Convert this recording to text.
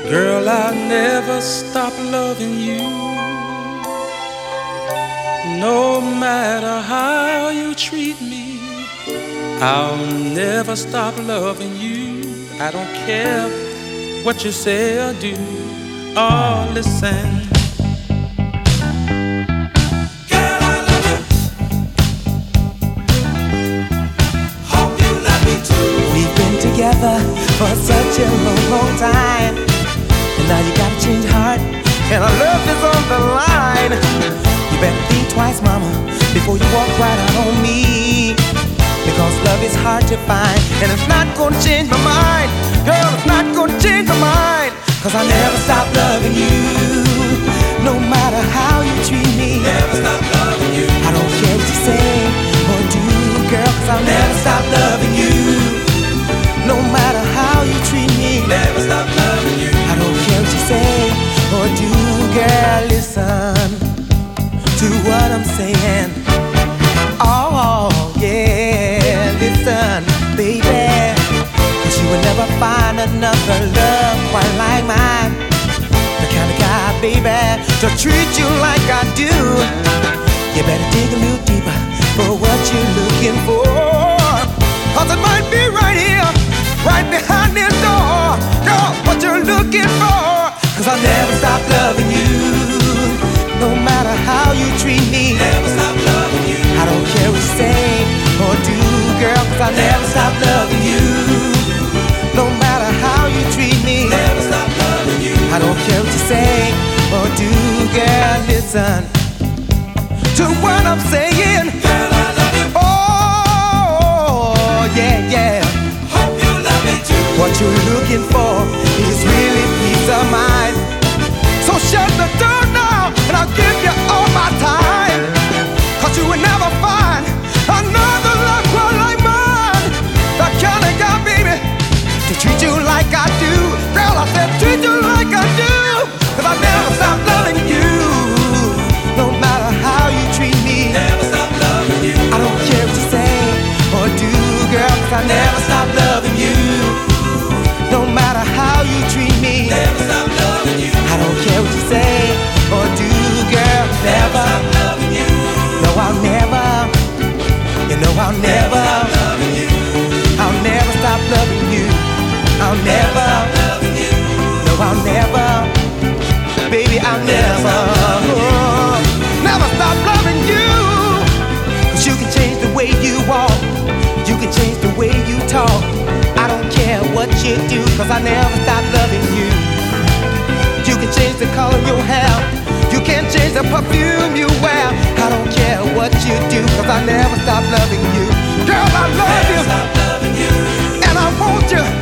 Girl, I'll never stop loving you. No matter how you treat me, I'll never stop loving you. I don't care what you say or do. Oh, listen. Girl, I love you. Hope you love me too. We've been together for such a long, long time, and now you gotta change your heart, and our love is on the line. You better think twice, mama, before you walk right out on me, because love is hard to find, and it's not gonna change my mind. Girl, it's not gonna change my mind, cause I'll never stop loving you. No matter how you treat me, Never stop loving you. I don't care what you say or do, girl, cause I'll never stop loving you. No matter how you treat me, Never stop loving you. I don't care what you say or do, girl, listen to what I'm saying. Oh, yeah, listen, baby, cause you will never find another love quite like mine. The kind of guy, baby, to treat you like I do. You better dig a little deeper for what you're looking for, cause it might be right here, right behind this door. Girl, what you're looking for, cause I'll never stop loving you. No matter how you treat me, Never stop loving you. I don't care what you say or do, girl, cause I'll never stop loving you. No matter how you treat me, Never stop loving you. I don't care what you say or do, girl, listen to what I'm saying. Girl, I love you. Oh, yeah, yeah. Hope you love me too. What you're looking for is really peace of mind. So shut the door now, and I'll give you all my time, cause you will never find another love quite like mine. The kind of guy, baby, to treat you like I do. Girl, I said treat you like I do, cause I never stop loving you. No matter how you treat me, Never stop loving you. I don't care what you say or do, girl, cause I never stop loving you. No matter how you treat me, Never stop loving you. I don't care what you say or do, girl, never. Stop loving you. No, I'll never. You know I'll never. Loving you. I'll never stop loving you. I'll never. Loving you. No, I'll never. Baby, I'll never. Never stop loving you. Cause you can change the way you walk, you can change the way you talk. I don't care what you do, cause I never stop loving you. You can change the color of your hair, you can't change the perfume you wear. I don't care what you do, cause I never stop loving you. Girl, I love you, Stop loving you. and I want you.